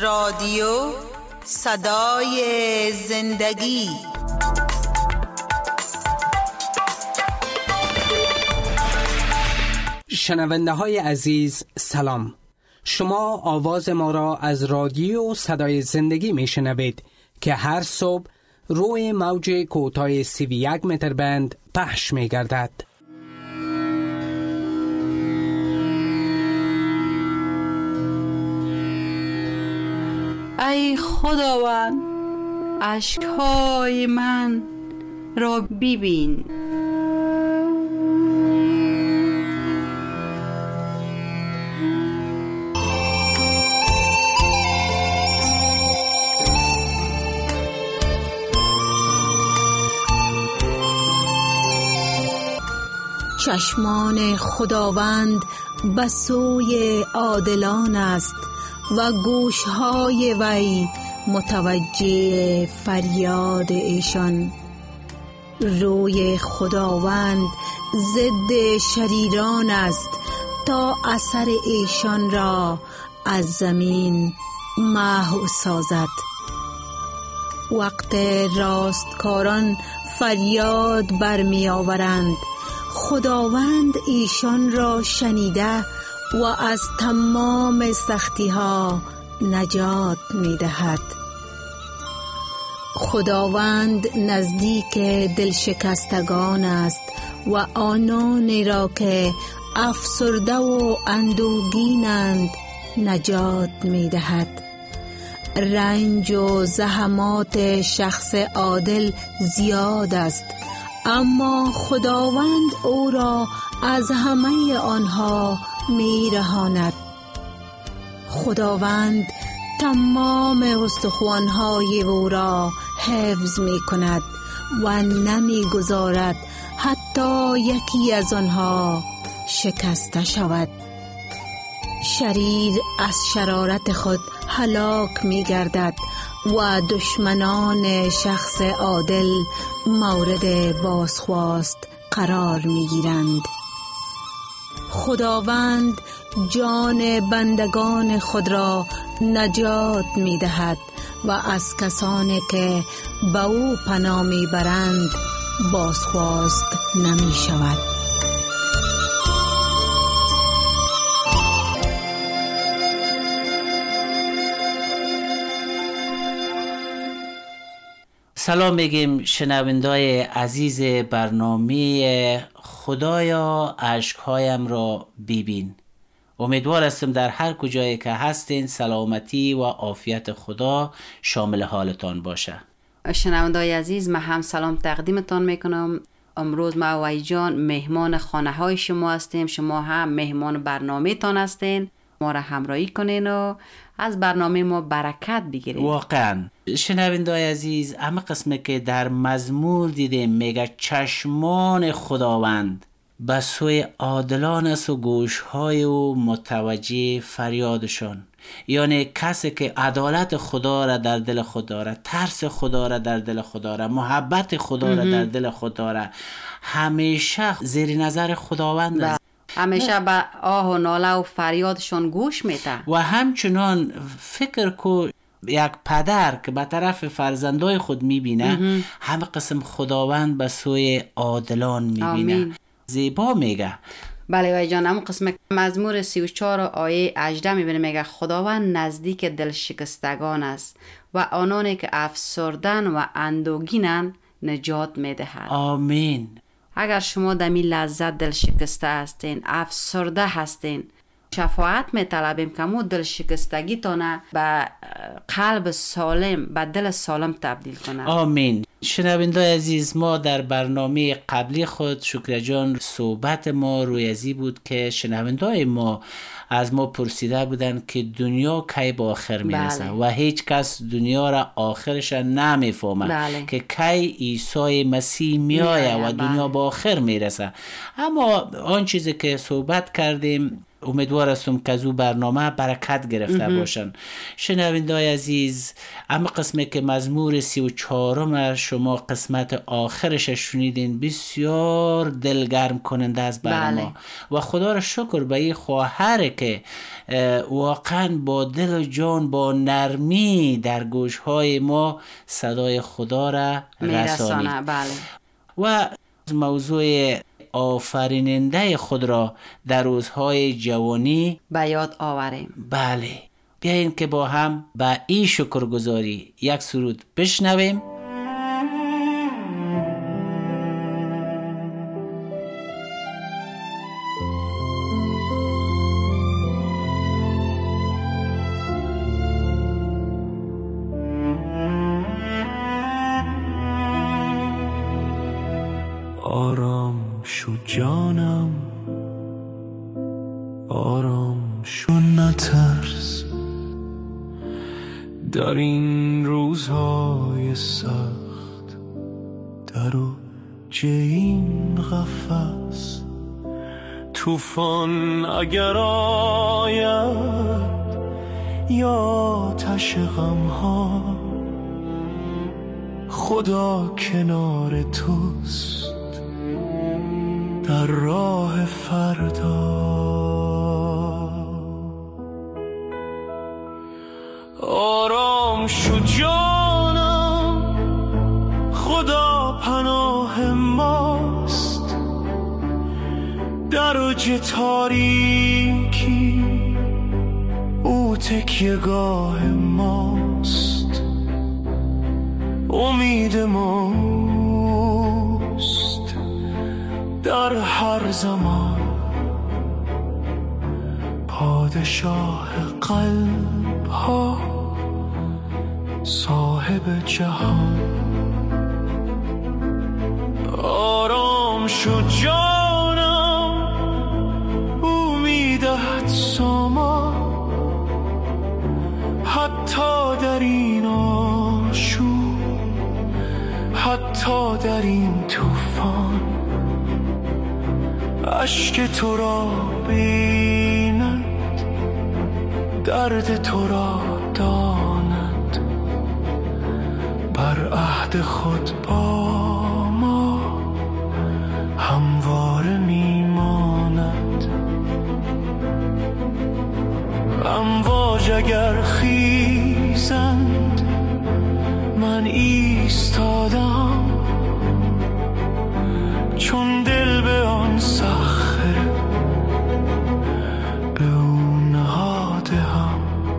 رادیو صدای زندگی. شنونده های عزیز سلام. شما آواز ما را از رادیو صدای زندگی می شنوید که هر صبح روی موج کوتاه 31 متر بند پخش می گردد. ای خداوند، اشک‌های من را ببین. چشمان خداوند به سوی عادلان است و گوشهای وی متوجه فریاد ایشان. روی خداوند ضد شریران است تا اثر ایشان را از زمین محو سازد. وقت راستکاران فریاد برمی آورند، خداوند ایشان را شنیده و از تمام سختی ها نجات می دهد. خداوند نزدیک دلشکستگان است و آنانی را که افسرده و اندوهگینند نجات می دهد. رنج و زحمات شخص عادل زیاد است، اما خداوند او را از همه آنها می رهاند. خداوند تمام استخوان‌های او را حفظ می کند و نمی گذارد حتی یکی از آنها شکسته شود. شریر از شرارت خود هلاک می گردد و دشمنان شخص عادل مورد بازخواست قرار می گیرند. خداوند جان بندگان خود را نجات می دهد و از کسانی که به او پناه می برند بازخواست نمی شود. سلام میگیم شنوندای عزیز برنامه خدایا اشکهایم را ببین. امیدوار هستم در هر کجایی که هستین سلامتی و عافیت خدا شامل حالتان باشه. شنوندای عزیز، من هم سلام تقدیمتان میکنم. امروز ما و ای جان مهمان خانه های شما هستیم، شما هم مهمان برنامه تان هستین. ما را همراهی کنین و از برنامه ما برکت بگیرید. واقعا شنوندای عزیز، همه قسمه که در مزمور دیدیم میگه چشمان خداوند به سوی عادلان است و گوشهای او متوجه فریادشان. یعنی کسی که عدالت خدا را در دل خود داره، ترس خدا را در دل خود داره، محبت خدا را در دل خود داره، همیشه زیر نظر خداوند است. همیشه به آه و ناله و فریادشون گوش میده. و همچنان فکر کو یک پدر که به طرف فرزندای خود میبینه، همه قسم خداوند به سوی عادلان میبینه. زیبا میگه. بله وای جان، همون قسم مزمور 34 آیه 18 میبینه میگه خداوند نزدیک دل شکستگان است و آنانی که افسردن و اندوهگینند نجات میدهد. آمین. اگر شما دمی لذت دل شکسته هستین، افسرده هستین، شفاعت میطلبیم که مو دل شکستگی تانه به قلب سالم، به دل سالم تبدیل کنه. آمین. شنوندای عزیز، ما در برنامه قبلی خود شکر جان صحبت ما روی ازی بود که شنوندای ما از ما پرسیده بودن که دنیا کی به آخر میرسه. و هیچ کس دنیا را آخرش نمیفهمه که کی عیسی مسیح میایه و دنیا به آخر میرسه. اما آن چیزی که صحبت کردیم امیدوار هستم که از او برنامه برکت گرفته باشن. شنونده‌های عزیز، اما قسمی که مزمور 34 شما قسمت آخرش شنیدین بسیار دلگرم کننده از برنامه و خدا را شکر به این خواهر که واقعا با دل و جان با نرمی در گوشهای ما صدای خدا را رسانید. و موضوع آفریننده خود را در روزهای جوانی به یاد آوریم. بله، بیاییم که با هم به این شکرگزاری یک سرود بشنویم. آرام شو جانم، آرام شو نترس، در این روزهای سخت در اوج این قفس. طوفان اگر آید یا آتش غم‌ها، خدا کنار توست در راه فردا. آرام شو جانم، خدا پناه ماست، در اوج تاریکی او تکیه‌گاه ماست. امید ماست در هر زمان، پادشاه قلب ها، صاحب جهان. آرام شو جانم، او میدهد سامان، حتی در این آشوب، حتی در این طوفان. اشک تو را بیند، درد تو را داند، بر عهد خود با ما همواره میماند. امواج اگر خیزند من ایستادم، چون دل به آن صخره به او نهادم.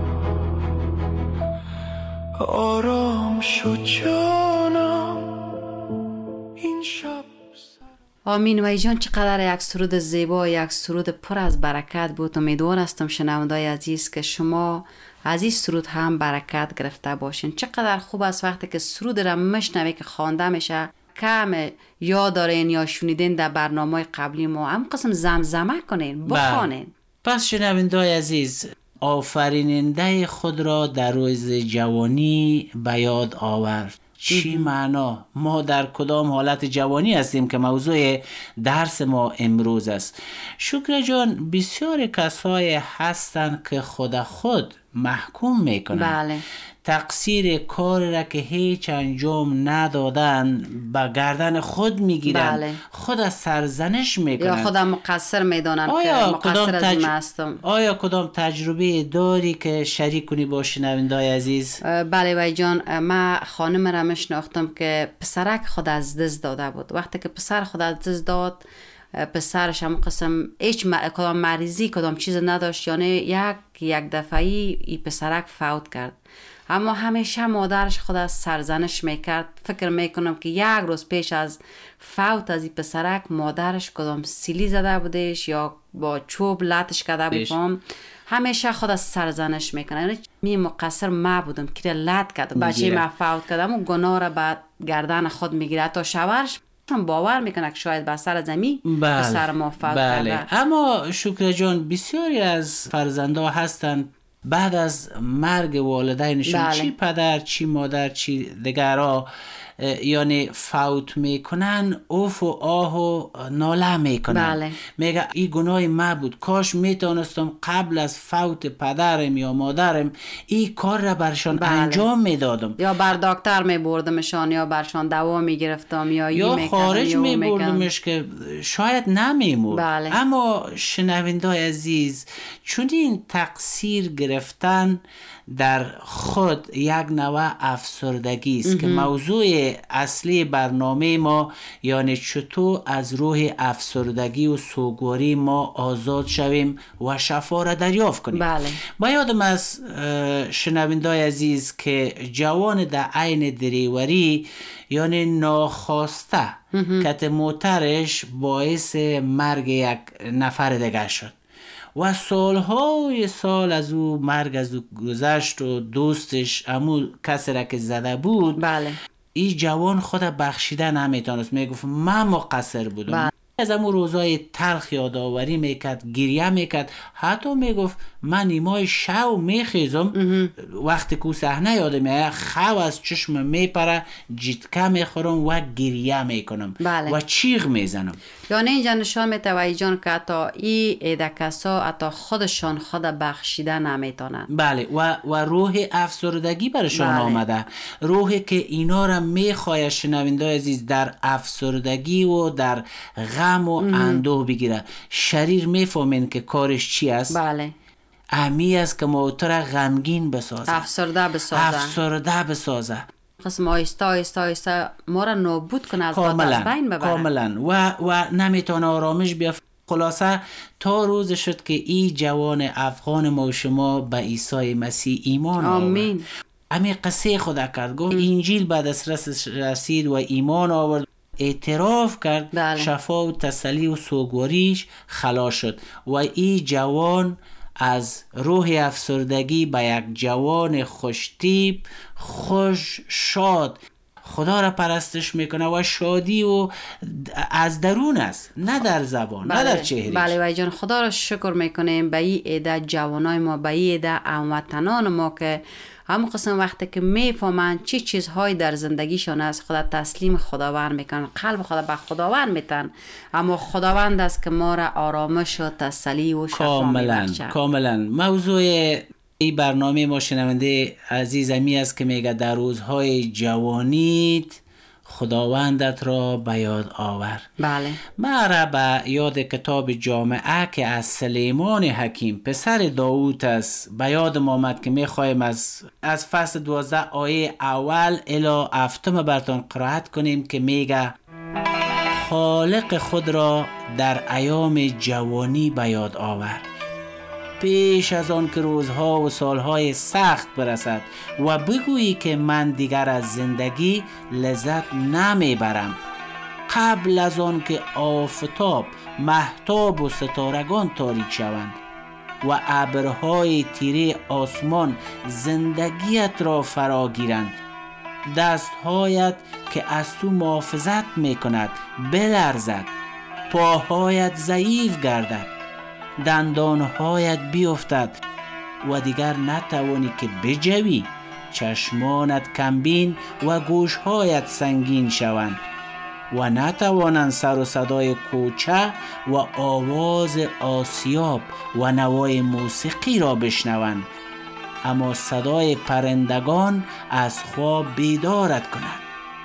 آرام شو جانم این شب. آمین. و جان چقدر یک سرود زیبا، یک سرود پر از برکت بود. امیدوار هستم شنونده‌های عزیز که شما از این سرود هم برکت گرفته باشین. چقدر خوب است وقتی که سرود را میشنوی که خوانده میشه، کم یاد دارین یا شنیدین در برنامه قبلی ما، هم قسم زمزمه کنین، بخوانین. پس شنونده‌های عزیز، آفریننده خود را در روز جوانی به یاد آورد. چی معنا؟ ما در کدام حالت جوانی هستیم که موضوع درس ما امروز است. شکر جان، بسیار کسای هستند که خود محکوم میکنن. بله. تقصیر کار را که هیچ انجام ندادن به گردن خود میگیرن. بله. خود از سرزنش میکنن یا خودم مقصر میدانن که مقصر از این هستم. آیا کدام تجربه داری که شریک کنی با شنونده‌های عزیز؟ بله وای جان، من خانم را میشناختم که پسرک خود از دست داده بود. وقتی که پسر خود از دست داد، پسرش هم قسم هیچ کدام مریضی کدام چیز نداشت، یعنی یک دفعی ای پسرک فوت کرد. اما همیشه مادرش خود از سرزنش میکرد. فکر میکنم که یک روز پیش از فوت از این پسرک مادرش کدام سیلی زده بودش یا با چوب لطش کرده بود. همیشه خود از سرزنش میکنه، یعنی می مقصر ما بودم که لط کرد، بچه ما فوت کردم و گناه را به گردن خود میگیره. تا شوهرش باور میکنه که شاید به سر زمین به سر ما فوت کرده. اما شکر جان، بسیاری از فرزندها هستند بعد از مرگ والدینشون، چی پدر چی مادر چی دیگرها، یعنی فوت میکنن اوف و آه و ناله میکنن. بله. میگه این گناه ما بود، کاش میتونستم قبل از فوت پدرم یا مادرم این کار را برشان انجام میدادم، یا بر دکتر میبردمشان یا برشان دوا میگرفتم یا خارج میبردمش که شاید نمیمورد. بله. اما شنونده‌های عزیز، چون این تقصیر گرفتن در خود یک نوع افسردگی است که موضوع اصلی برنامه ما، یعنی چطور از روح افسردگی و سوگواری ما آزاد شویم و شفا را دریافت کنیم. بله. با یادم از شنونده‌های عزیز که جوان در عین دریوری یعنی ناخواسته کت موترش باعث مرگ یک نفر دیگه شد و سالهای سال از او مرگ از او گذشت و دوستش امو کسی را که زده بود. بله. این جوان خود بخشیده نمیتونست، میگفت من مقصر بودم. بله. از امو روزای تلخ یادآوری میکرد، گریه میکرد، حتی میگفت من نیمای شو میخیزم وقتی که صحنه یادم میاد، خو از چشم میپره، جیتکه میخورم و گریه میکنم. بله. و چیغ میزنم. یعنی اینجا نشان میده جان که حتی این ایدکسا حتی خودشان خود بخشیده نمیتونن. بله. و روح افسردگی برشان بله. آمده، روحی که اینا را میخواه شنونده عزیز در افسردگی و در غم و اندوه بگیره. شریر میفهمین که کارش چی است؟ بله. امی است که موتر غمگین بسازه، افسرده بسازه. قسم آیسته آیسته آیسته ما را نابود کنه، از بین ببره. کاملا. و نمیتونه آرامش بیافت. خلاصه تا روز شد که این جوان افغان ما و شما به عیسی مسیح ایمان آورد. آمین. امی قصه خدا کرد، گفت انجیل بعد از رسید و ایمان آورد، اعتراف کرد. بله. شفا و تسلی و سوگواریش خلاص شد و این جوان از روح افسردگی به یک جوان خوشتیپ، خوش شاد، خدا را پرستش میکنه و شادی و از درون است، نه در زبان. بله. نه در چهرهش. بله وای جان، خدا را شکر میکنیم به این عده جوانای ما، به این عده هموطنان ما که همون قسم وقتی که میفهمن چی چیزهایی در زندگیشان است، خدا تسلیم خداوند میکنن، قلب خدا به خداوند میتن، اما خداوند است که ما را آرامش و تسلی و شفا میبخشه. کاملا. موضوع این برنامه ما شنونده عزیزمی است که میگه در روزهای جوانیت خداوندت را به یاد آور. بله. ما را به یاد کتاب جامعه که از سلیمان حکیم پسر داوود است به یاد آمد که میخوایم از فصل 12 آیه اول الی 7 براتون قرائت کنیم که میگه خالق خود را در ایام جوانی به یاد آور، پیش از آن که روزها و سالهای سخت برسد و بگویی که من دیگر از زندگی لذت نمیبرم، قبل از آن که آفتاب، مهتاب و ستارگان تاریک شوند و ابرهای تیره آسمان زندگیت را فرا گیرند، دستهایت که از تو محافظت میکند بلرزد، پاهایت ضعیف گردد، دندانهایت بیفتد و دیگر نتوانی که بجوی، چشمانت کمبین و گوشهایت سنگین شوند و نتوانند سر و صدای کوچه و آواز آسیاب و نوای موسیقی را بشنوند، اما صدای پرندگان از خواب بیدارت کند.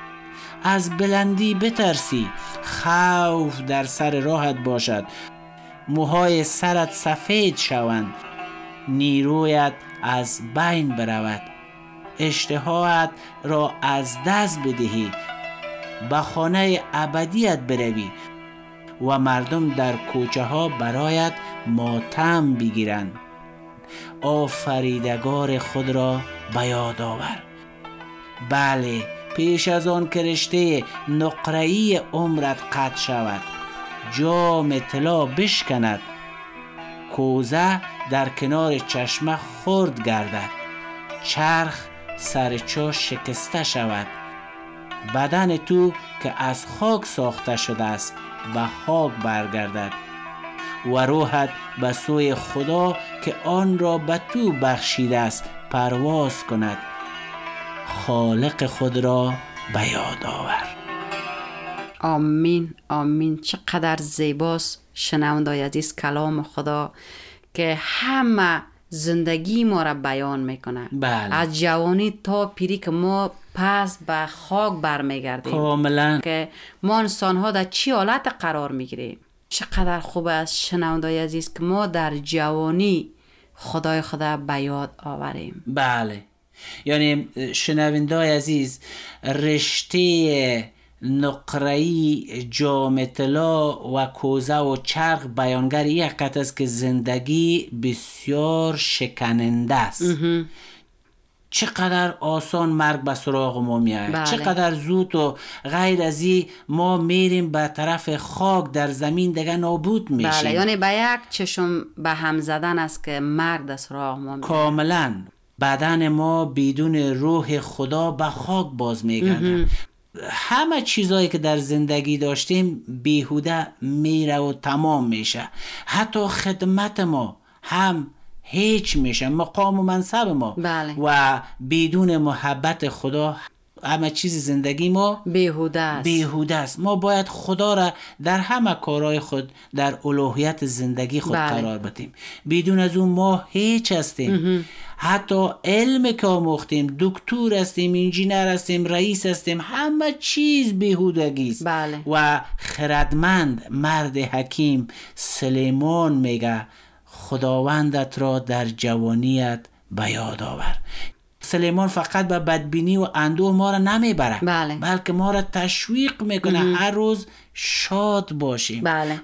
از بلندی بترسی، خوف در سر راحت باشد، موهای سرت سفید شوند، نیرویت از بین برود، اشتهایت را از دست بدهی، به خانه ابدیت بروی و مردم در کوچه ها برایت ماتم بگیرند. آفریدگار خود را به یاد آور. بله، پیش از آن که رشته نقره‌ای عمرت قطع شود، جام طلا بشکند، کوزه در کنار چشمه خرد گردد، چرخ سر چاه شکسته شود، بدن تو که از خاک ساخته شده است به خاک برگردد و روحت به سوی خدا که آن را به تو بخشیده است پرواز کند. خالق خود را به یاد آور. آمین آمین. چقدر زیباست شنوندای عزیز کلام خدا که همه زندگی ما را بیان میکنه. بله. از جوانی تا پیری که ما پس به خاک برمیگردیم، کاملا که ما انسان ها در چی حالت قرار میگیریم. چقدر خوب است شنوندای عزیز که ما در جوانی خدای خدا به یاد آوریم. بله، یعنی شنوندای عزیز، رشته نقره‌ای جام طلا و کوزه و چرخ بیانگر یک حقیقت است که زندگی بسیار شکننده است. چقدر آسان مرگ به سراغ ما میاد. بله. چقدر زود و غیر از این ما میریم به طرف خاک، در زمین دیگه نابود میشیم. بله، یعنی به یک چشم به هم زدن است که مرگ در سراغ ما میاد. کاملا بدن ما بدون روح خدا به خاک باز میگرده. همه چیزایی که در زندگی داشتیم بیهوده میره و تمام میشه. حتی خدمت ما هم هیچ میشه، مقام و منصب ما. بله. و بدون محبت خدا همه چیز زندگی ما بیهوده است. ما باید خدا را در همه کارهای خود در الوهیت زندگی خود قرار بدیم. بدون از اون ما هیچ هستیم. حتی علم که آموختیم، دکتر هستیم، انجینر هستیم، رئیس هستیم، همه چیز بیهودگی است. بله. و خردمند مرد حکیم سلیمان میگه خداوندت را در جوانیت به یاد آور. سلیمان فقط به بدبینی و اندوه ما را نمیبره، بله. بلکه ما را تشویق میکنه هر روز شاد باشیم. بله،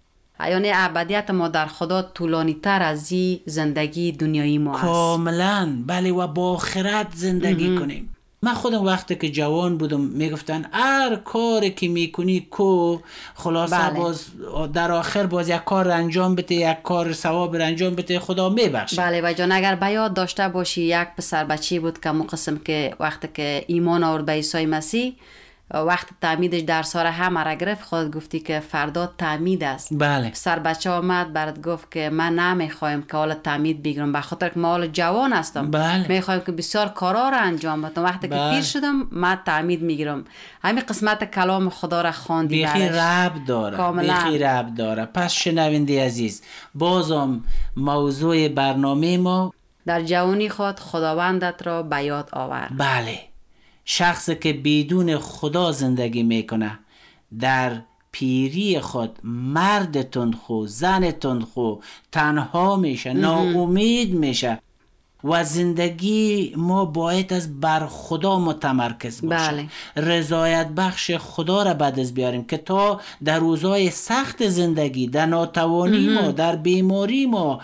یعنی ابدیت ما در خدا طولانی تر از این زندگی دنیایی ما است. کاملا. بله، و با خرد زندگی کنیم. من خودم وقتی که جوان بودم میگفتن هر کاری که میکنی کو، خلاصه بله. باز در آخر باز یک کار انجام بده، یک کار ثواب انجام بده، خدا میبخشه. بله و جان، اگر به یاد داشته باشی یک پسر بچی بود که قسم که وقتی که ایمان آورد به عیسی مسیح، وقت تعمیدش در ساره همه را گرفت، خود گفتی که فردا تعمید است. بله. پسر بچه آمد برات گفت که من نمیخوایم که حالا تعمید بگیرم، به خاطر که ما حالا جوان هستم. بله. میخوایم که بسیار کارا را انجام بدم، وقتی که پیر شدم من تعمید میگیرم. همین قسمت کلام خدا را خواندی بیخی رب داره. کاملا. بیخی رب داره. پس شنونده عزیز، بازم موضوع برنامه ما در جوانی خود خداوندت را به یاد آور. بله، شخصی که بدون خدا زندگی میکنه در پیری خود مرد تندخو، زن تندخو تنها میشه، ناامید میشه و زندگی ما باید از بر خدا متمرکز باشه. بله. رضایت بخش خدا را بعد از بیاریم که تا در روزهای سخت زندگی، در ناتوانی ما، در بیماری ما،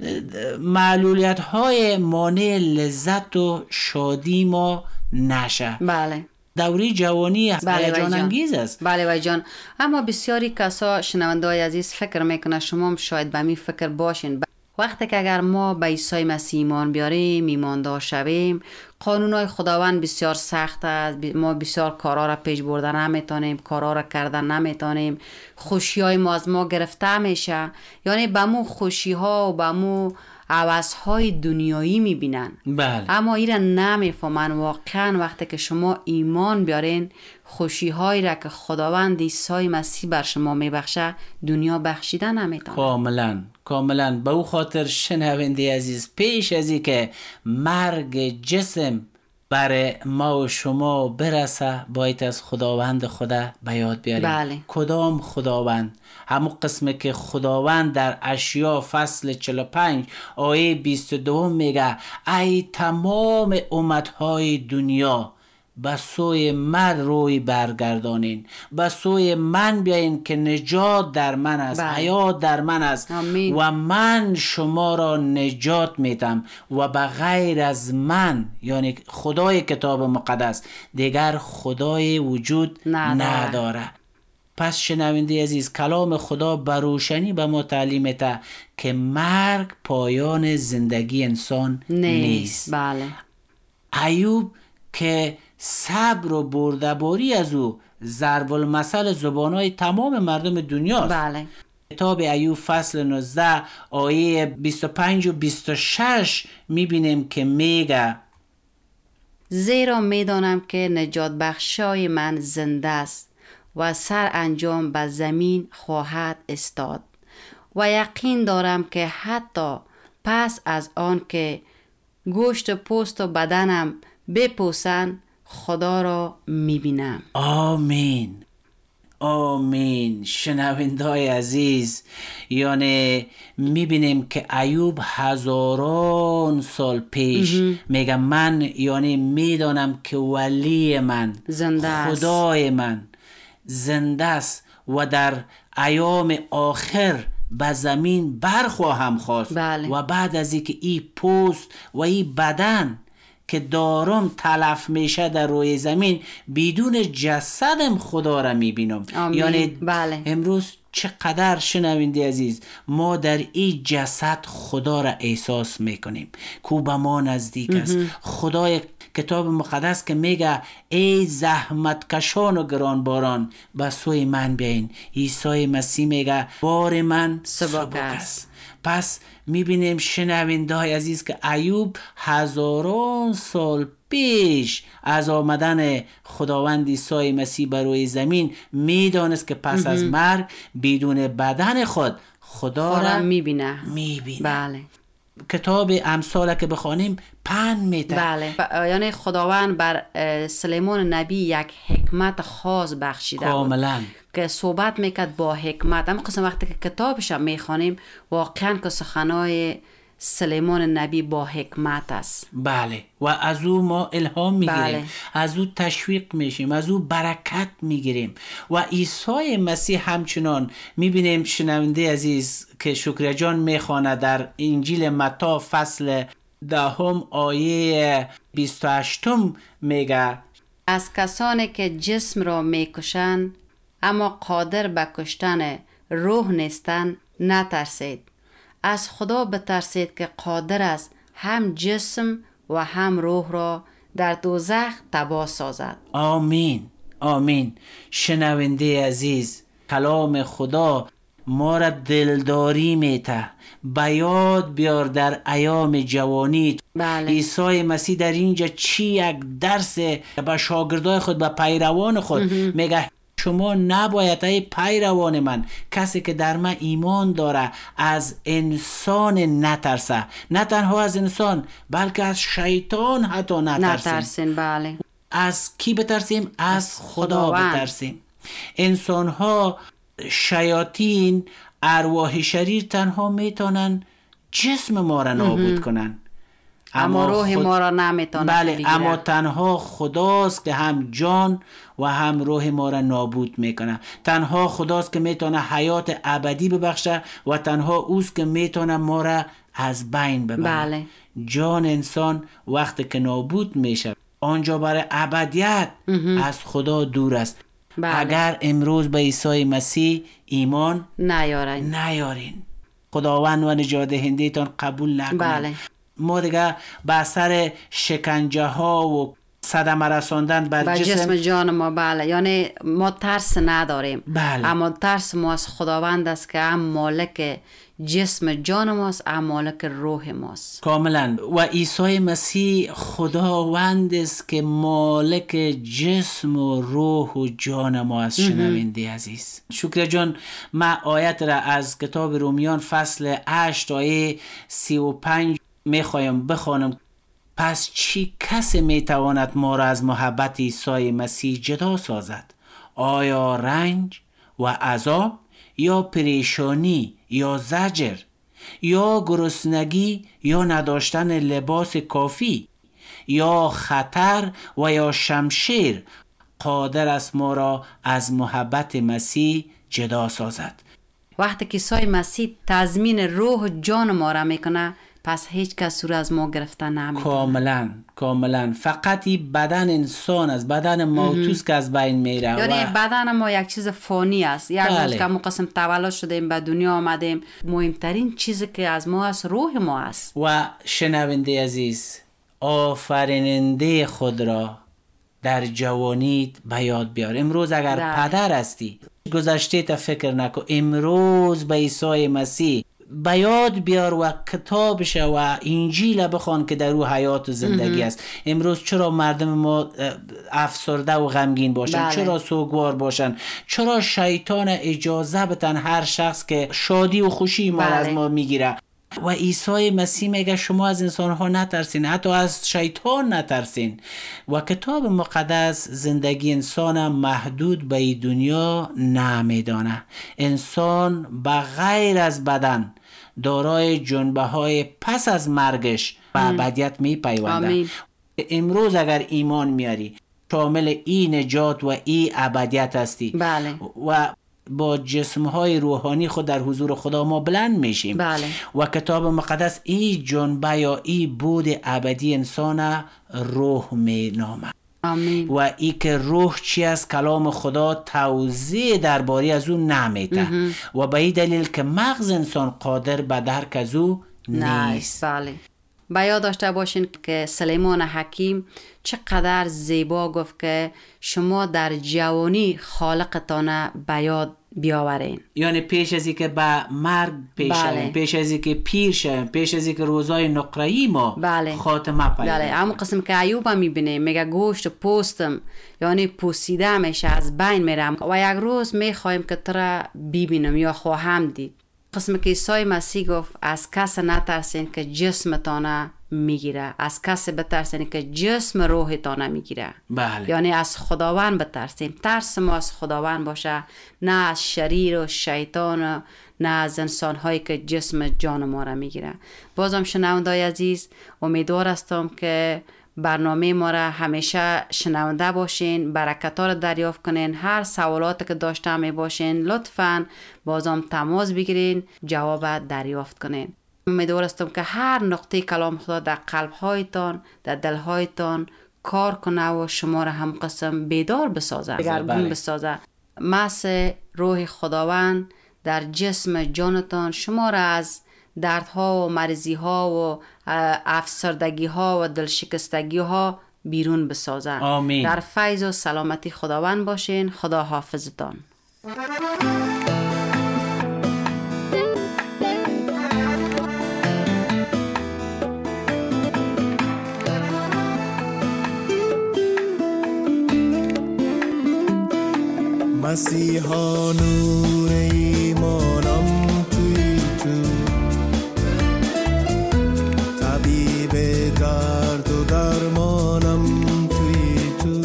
معلولیت های مانع لذت و شادی ما نشه. بله. دوری جوانی هیجان انگیز است. بله وای جان، اما بسیاری کسا شنونده‌های عزیز فکر میکنه، شما هم شاید به می فکر باشین، وقتی که اگر ما به عیسی مسیح ایمان بیاریم، ایماندار شویم، قانونهای خداوند بسیار سخت است، ما بسیار کارا را پیش بردن نمیتونیم، کارا را کردن نمیتونیم، خوشی‌های ما از ما گرفته میشه، یعنی به مو خوشی‌ها و به مو عوضهای دنیایی میبینن. بله. اما ایره نمیفهمن واقعا وقتی که شما ایمان بیارین، خوشی‌هایی را که خداوند عیسی مسیح بر شما میبخشه دنیا بخشیده نمیتونه. کاملا. به او خاطر شنونده عزیز، پیش از این که مرگ جسم برای ما و شما برسه، باید از خداوند خدا به یاد بیاریم. بله. کدام خداوند؟ همون قسمه که خداوند در اشعیا فصل 45 آیه 22 میگه ای تمام امتهای دنیا به سوی من روی برگردانین، به سوی من بیاین که نجات در من است، حیات در من است. آمین. و من شما را نجات میدم و به غیر از من، یعنی خدای کتاب مقدس، دیگر خدای وجود نداره. پس شنونده عزیز، کلام خدا به روشنی به ما تعلیم میده که مرگ پایان زندگی انسان نیست. بله. ایوب که صبر و بردباری از او ضرب المثل زبانهای تمام مردم دنیاست. بله. کتاب ایوب فصل 19 آیه 25 و 26 میبینیم که میگه زیرا میدانم که نجات بخشای من زنده است و سر انجام به زمین خواهد استاد و یقین دارم که حتی پس از آن که گوشت و پوست و بدنم بپوسند خدا را میبینم. آمین آمین. شنونده‌های عزیز، یعنی میبینیم که ایوب هزاران سال پیش میگه من یعنی میدانم که ولی من زنده است. خدای من زنده است و در ایام آخر به زمین برخواهم خواست. بله. و بعد از اینکه این پوست و این بدن که دارم تلف میشه در روی زمین، بدون جسدم خدا را میبینم. یعنی بله. امروز چقدر شنونده عزیز ما در این جسد خدا را احساس میکنیم که به ما نزدیک است. خدای کتاب مقدس که میگه ای زحمت کشان و گرانباران به سوی من بیاین، عیسی مسیح میگه بار من سبک است. پس میبینیم شنونده‌های عزیز که ایوب هزاران سال پیش از آمدن خداوند عیسی مسیح بر روی زمین میدانست که پس از مرگ بدون بدن خود خدا را میبینه. بله. کتاب امثال که بخوانیم پند میده. بله. یعنی خداوند بر سلیمان نبی یک حکمت خاص بخشیده کاملا بود که صحبت میکرد با حکمت. اما قسم وقتی که کتابش میخوانیم واقعا که سخنای سلیمان نبی با حکمت است. بله. و از او ما الهام میگیریم. بله. از او تشویق میشیم، از او برکت میگیریم. و عیسی مسیح همچنان میبینیم شنونده عزیز که شکر جان میخوانه در انجیل متی فصل 10 آیه 28 میگه از کسانی که جسم را میکشند اما قادر به کشتن روح نیستند نترسید. از خدا بترسید که قادر است هم جسم و هم روح را در دوزخ تباه سازد. آمین آمین. شنونده عزیز، کلام خدا ما را دلداری میته. به یاد بیار در ایام جوانی. بله. عیسی مسیح در اینجا چی یک درس به شاگردای خود، به پیروان خود میگه شما نباید ای پیروان من، کسی که در من ایمان داره از انسان نترسه. نه تنها از انسان بلکه از شیطان حتی نترسین. بله. از کی بترسیم؟ از خدا بترسیم. انسان ها، شیاطین، ارواح شریر تنها میتونن جسم ما را نابود کنن، اما روح ما را نمیتونه. بله بگیره. اما تنها خداست که هم جان و هم روح ما را نابود میکنه. تنها خداست که میتونه حیات ابدی ببخشه و تنها اوست که میتونه ما را از بین ببره. بله. جان انسان وقتی که نابود میشه آنجا برای ابدیت از خدا دور است. بله. اگر امروز به عیسی مسیح ایمان نیارین خداوند و نجات دهنده تان قبول نکنه. بله. ما دیگه به اثر شکنجه ها و صدمه رساندن بر جسم جان ما، بله، یعنی ما ترس نداریم. بله. اما ترس ما از خداوند است که هم مالک جسم جان ماست، هم مالک روح ماست. کاملا. و عیسی مسیح خداوند است که مالک جسم و روح و جان ما است. شنونده عزیز، شکر جان، من آیت را از کتاب رومیان فصل 8 آیه 35 میخوایم بخوانم. پس چی کسی میتواند ما را از محبت عیسی مسیح جدا سازد؟ آیا رنج و عذاب یا پریشانی یا زجر یا گرسنگی یا نداشتن لباس کافی یا خطر و یا شمشیر قادر است ما را از محبت مسیح جدا سازد؟ وقتی که عیسی مسیح تضمین روح و جان ما را میکنه، پس هیچ کس رو از ما گرفتن نمیتونه. کاملا. فقط این بدن انسان است، بدن موجود که از بین میره. یعنی بدن ما یک چیز فانی است. یک روز که ما قسم تولد شدیم، به دنیا آمدیم، مهمترین چیزی که از ما است روح ما است. و شنونده عزیز، آفریننده خود را در جوانیت به یاد بیار. امروز اگر پدر هستی، گذشته تا فکر نکن. امروز به عیسی مسیح بیاد بیار و کتابش و انجیل بخوان که در او حیات و زندگی است. امروز چرا مردم ما افسرده و غمگین باشن؟ چرا سوگوار باشن؟ چرا شیطان اجازه بتن هر شخص که شادی و خوشی ما از ما میگیره؟ و عیسی مسیح میگه شما از انسان ها نترسین، حتی از شیطان نترسین. و کتاب مقدس زندگی انسان محدود به این دنیا نمیدانه. انسان بغیر از بدن دارای جنبه های پس از مرگش به ابدیت میپیونده. امروز اگر ایمان میاری شامل این نجات و این ابدیت هستی. بله. و با جسمهای روحانی خود در حضور خدا ما بلند میشیم. بله. و کتاب مقدس این جنبه یا این بود ابدی انسان روح می نامد. آمین. و ای که روح چی از کلام خدا توضیح درباره از او نمیده و به این دلیل که مغز انسان قادر به درک از او نیست. بله. با یاد داشته باشین که سلیمان حکیم چقدر زیبا گفت که شما در جوانی خالقتان به یاد بیاورین. یعنی پیش از اینکه به مرگ پیش از اینکه پیر شویم، پیش از اینکه روزای نقره‌ای ما خاتمه پیدا. بله. همون قسم که ایوب میبینه میگه گوشت و پوستم یعنی پوسیده میشه، از بین میرم و یک روز میخوایم که تو را ببینم یا خواهم دید. قسم که عیسی مسیح گفت از کس نترسین که جسمتان میگیره، از کس بترسین که جسم روحتان میگیره. بله. یعنی از خداوند بترسیم. ترس ما از خداوند باشه، نه از شریر و شیطان، نه از انسان هایی که جسم جان ما را میگیره. بازم شنوندای عزیز، امیدوار هستم که برنامه ما را همیشه شنونده باشین، برکت‌ها را دریافت کنین. هر سوالاتی که داشته می باشین لطفاً بازم تماس بگیرین، جواب دریافت کنین. امیدوار هستم که هر نقطه کلام خدا در قلب‌هایتان، در دل‌هایتان کار کنه و شما را هم قسم بیدار بسازه، دگرگون بسازه. مس روح خداوند در جسم جانتان شما را از دردها و مریضی‌ها و افسردگی‌ها و دلشکستگی‌ها بیرون بسازه. آمین. در فیض و سلامتی خداوند باشین. خدا حافظتان. مسیحا نور ایمانم توی تو، طبیب درد و درمانم توی تو،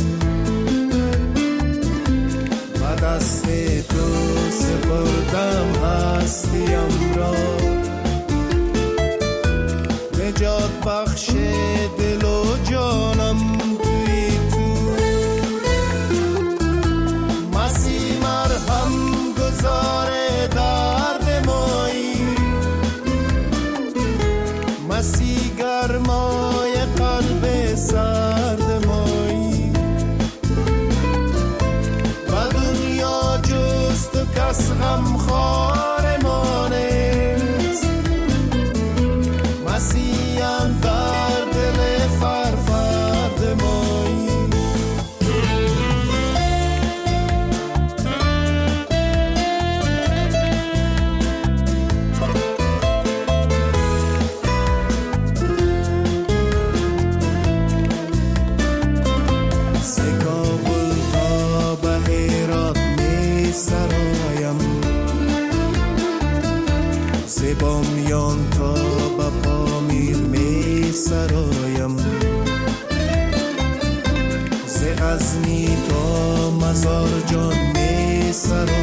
و دست تو سپردم هستیم را، نجات بخش دل و جانم توی تو، مسیح مرهم گذار درد مایی، مسیح گرمای قلب سرد مایی، و دنیا جز تو کس غمخوار ما نیست، مسیحم در دل فرفرد مایی. بامیان تا با پامیر می سرایم، ز غزنی تا مزار جان می سرایم.